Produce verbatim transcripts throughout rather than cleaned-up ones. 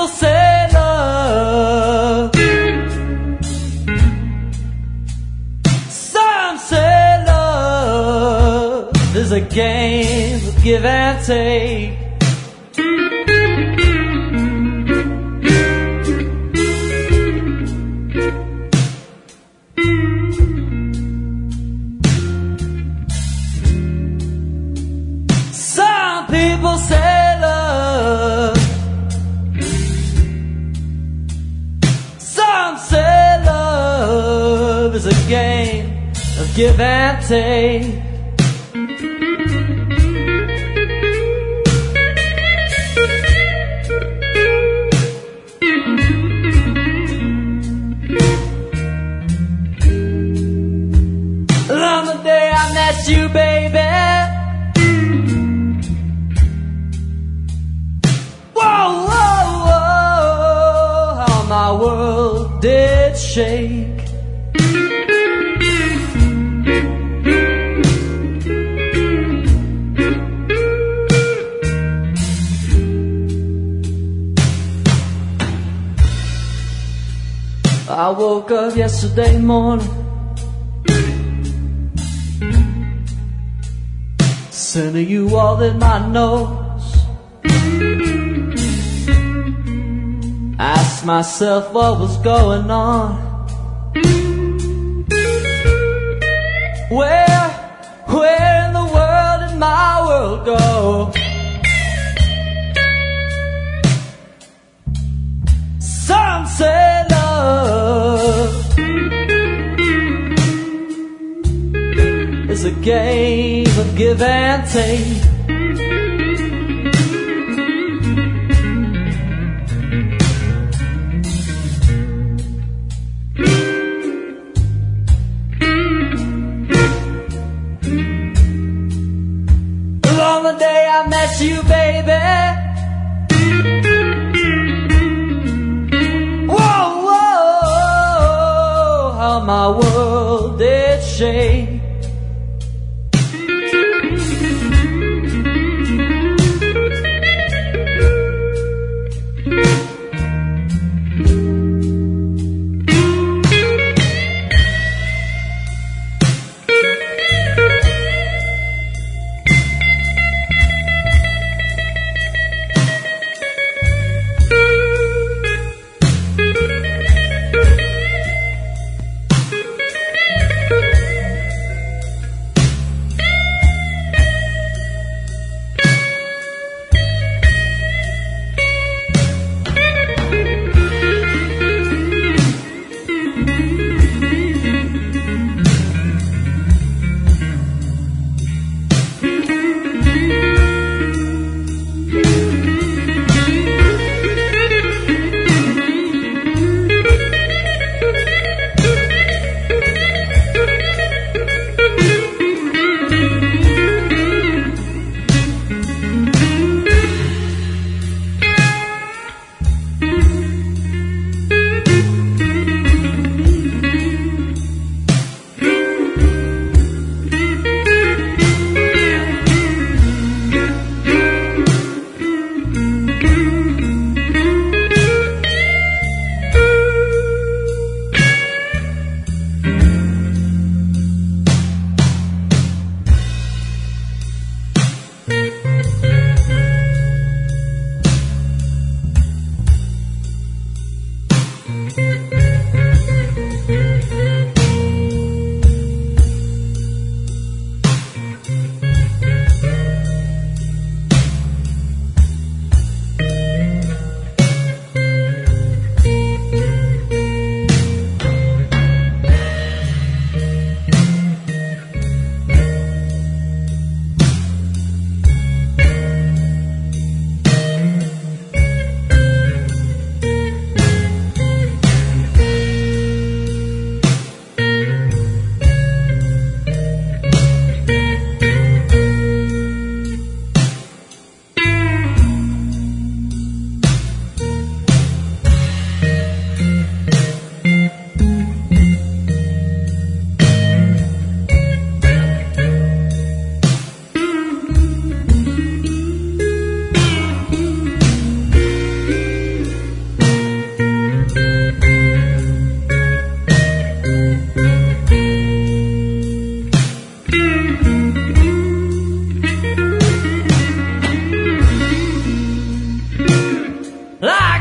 say love, some say love is a game of give and take. Some people say love, some say love is a game of give and take. On the day I met you, baby, whoa, whoa, whoa, how my world did shake. I woke up yesterday morning, sending you all in my nose. Asked myself what was going on. Where, where in the world did my world go? Some say love is a game of give and take. On the day I met you, baby, whoa, whoa, how my world did shake.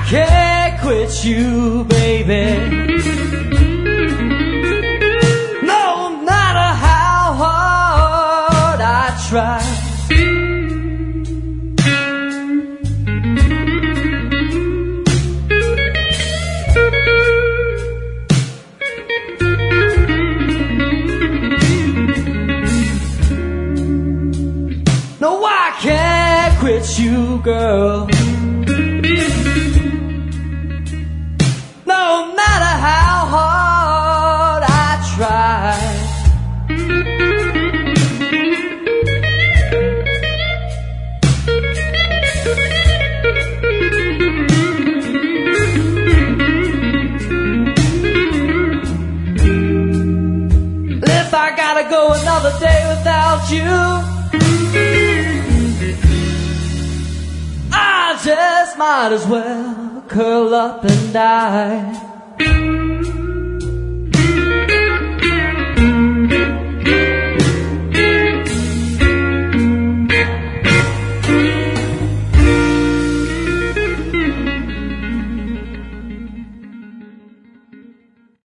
can't quit you, baby. No matter how hard I try. No, I can't quit you, girl. No matter how hard I try. If I gotta go another day without you, I just might as well curl up and die.